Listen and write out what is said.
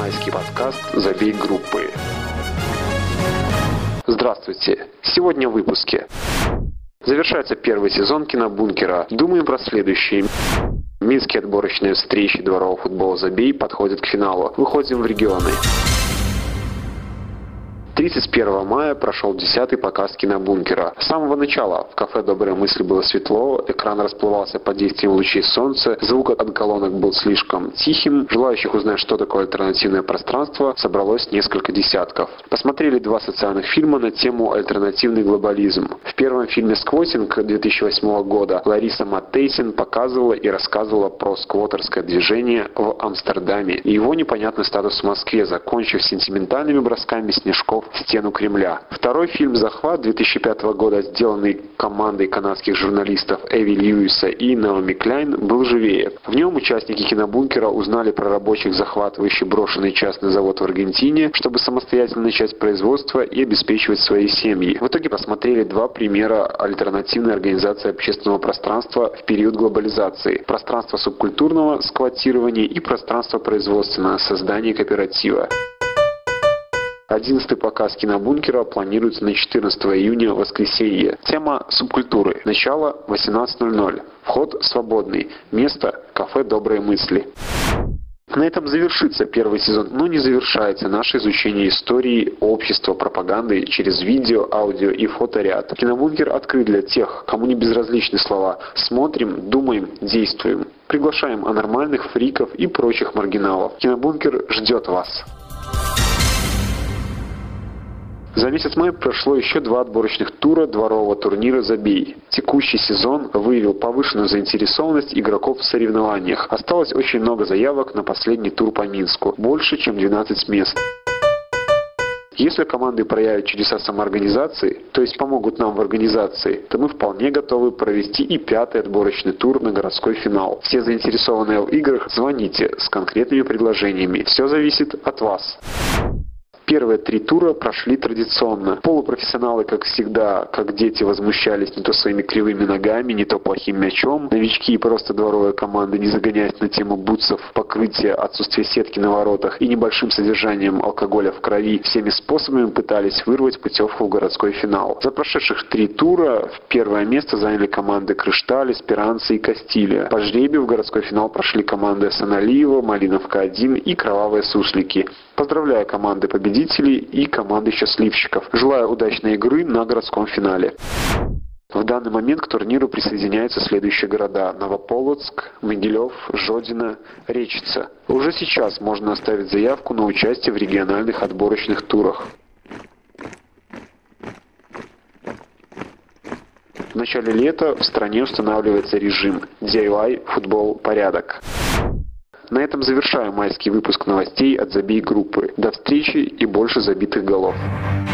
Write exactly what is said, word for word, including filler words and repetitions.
Майский подкаст «Забей группы». Здравствуйте! Сегодня в выпуске. Завершается первый сезон «Кинобункера». Думаем про следующее. Минские отборочные встречи дворового футбола «Забей» подходят к финалу. Выходим в регионы. тридцать первого мая прошел десятый показ «Кинобункера». С самого начала в кафе «Добрые мысли» было светло, экран расплывался под действием лучей солнца, звук от колонок был слишком тихим. Желающих узнать, что такое альтернативное пространство, собралось несколько десятков. Посмотрели два социальных фильма на тему «Альтернативный глобализм». В первом фильме «Сквотинг» две тысячи восьмого года Лариса Маттейсен показывала и рассказывала про сквотерское движение в Амстердаме и его непонятный статус в Москве, закончив сентиментальными бросками снежков в стену Кремля. Второй фильм «Захват» две тысячи пятого года, сделанный командой канадских журналистов Эви Льюиса и Наоми Кляйн, был живее. В нем участники «Кинобункера» узнали про рабочих, захватывающих брошенный частный завод в Аргентине, чтобы самостоятельно начать производство и обеспечивать свои семьи. В итоге посмотрели два примера альтернативной организации общественного пространства в период глобализации. Пространство субкультурного сквотирования и пространство производственного создания кооператива. Одиннадцатый показ «Кинобункера» планируется на четырнадцатого июня, воскресенье. Тема субкультуры. Начало восемнадцать ноль ноль. Вход свободный. Место – кафе «Добрые мысли». На этом завершится первый сезон, но не завершается наше изучение истории, общества, пропаганды через видео, аудио и фоторяд. Кинобункер открыт для тех, кому не безразличны слова. Смотрим, думаем, действуем. Приглашаем анормальных, фриков и прочих маргиналов. Кинобункер ждет вас. За месяц мая прошло еще два отборочных тура дворового турнира «Забей». Текущий сезон выявил повышенную заинтересованность игроков в соревнованиях. Осталось очень много заявок на последний тур по Минску. Больше, чем двенадцать мест. Если команды проявят чудеса самоорганизации, то есть помогут нам в организации, то мы вполне готовы провести и пятый отборочный тур на городской финал. Все заинтересованные в играх, звоните с конкретными предложениями. Все зависит от вас. Первые три тура прошли традиционно. Полупрофессионалы, как всегда, как дети, возмущались не то своими кривыми ногами, не то плохим мячом. Новички и просто дворовые команды, не загоняясь на тему бутсов, покрытия, отсутствия сетки на воротах и небольшим содержанием алкоголя в крови, всеми способами пытались вырвать путевку в городской финал. За прошедших три тура в первое место заняли команды Крышталь, Эсперанца и Кастилия. По жребию в городской финал прошли команды Саналиева, Малиновка один и Кровавые суслики. Поздравляю команды победителей и команды счастливчиков. Желаю удачной игры на городском финале. В данный момент к турниру присоединяются следующие города: Новополоцк, Могилев, Жодино, Речица. Уже сейчас можно оставить заявку на участие в региональных отборочных турах. В начале лета в стране устанавливается режим ди ай вай «Футбол. Порядок». На этом завершаем майский выпуск новостей от «Забей группы». До встречи и больше забитых голов.